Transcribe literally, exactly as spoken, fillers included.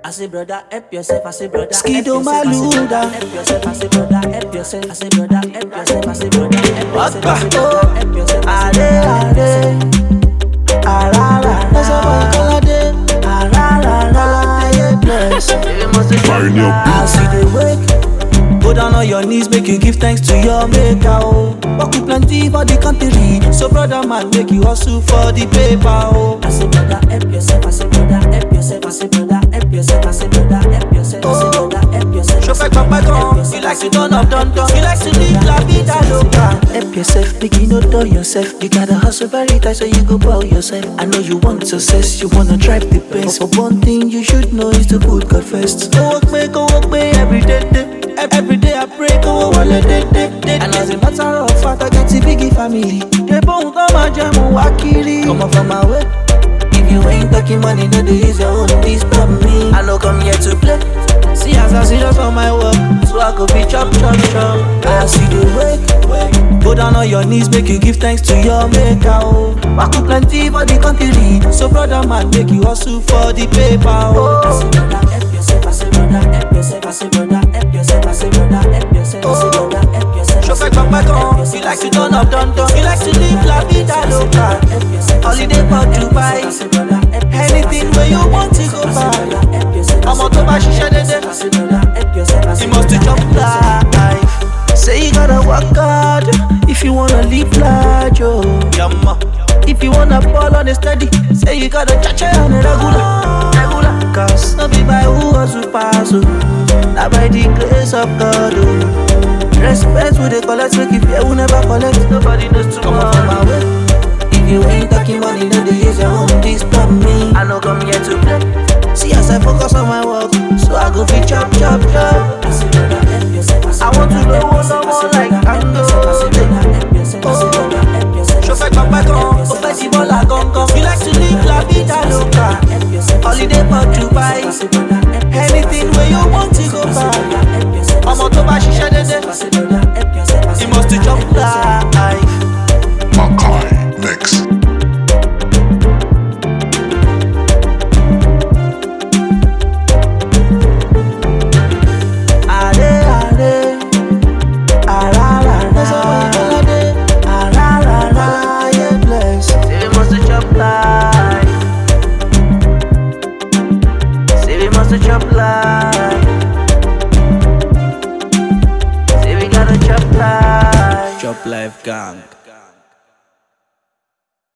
I say brother, help yourself. I say brother, Skido Maluda. help yourself. I say brother, help yourself. I say brother, help yourself. I say brother, help yourself. I say brother, help yourself. Are, are, arara. That's how I call it. Arara, bless. I see the wake. Go down on your knees, make you give thanks to your maker. Oh, work with plenty for the country. So brother man, make you hustle for the paper. Oh, I say brother, help yourself. I say brother, help yourself. I say brother, help yourself. I say brother, help yourself. I say brother, help yourself. show back papa gone. You like to turn up, done done. You like to live la vida loca. Help yourself, make you no dull yourself. You gotta hustle very tight so you go bow yourself. I know you want success, you wanna drive the best. But one thing you should know is to put God first. Go work me, go work me every day, day. Every day I pray, go wallet, day, day, day. And as a matter of fact, I got a big family. They both come and jam on wakiri. Come on from my way. If you ain't talking money, no do use your own. Please stop me. I know come here to play. See as I serious on my work, so I go be chop, chop, chop. I see the wake. Go down on your knees, make you give thanks to your maker. Oh, work with plenty for the country. So brother man, make you hustle for the paper. Oh, I say brother, help yourself. I say brother, help yourself. I say brother, help yourself. I say brother, help yourself. I say brother, help yourself. show back papa gone. You like to turn up, done done. You like to live la vida loca. Holiday for Dubai. Anything where you want to go buy. I'm on top of shisha dede. You must to jump life. Say you gotta work hard if you wanna live large, oh. Yamma. If you wanna ball on a steady, say you gotta cha-cha on a regular, regular. Cause no be by who was who pass, oh. Not by the grace of God, oh. Respect with the collect, make if you will never collect. Nobody knows tomorrow. Come on my way. If you ain't talking money, no they use your own. Disturb me. I know come here to play. See as I focus on my work, so I go fit chop, chop, chop. I say brother, help yourself. I want to know what someone like I know. Show back papa gone. Go fetch the ball, I gon' come. You like to live la vida loca. Holiday for Dubai.